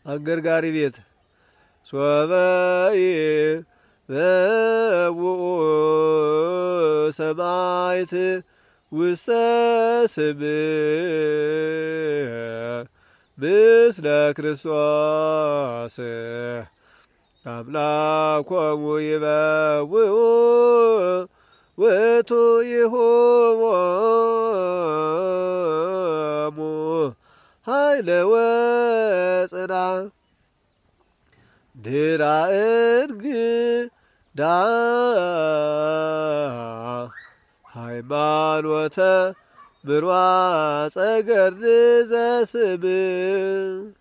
አገርጋሪ ቤት ሶበይ በውኡ ሰማይት ውስተ ስምዕ ምስለ ክርስቶስ አምላኮሙ ይበውኡ ውእቱ ይሁቦሙ ኃይለ ወጽንዓ ድራ እንግዳ ሃይማኖተ ምርዋፀ ገርል ዘስምዕ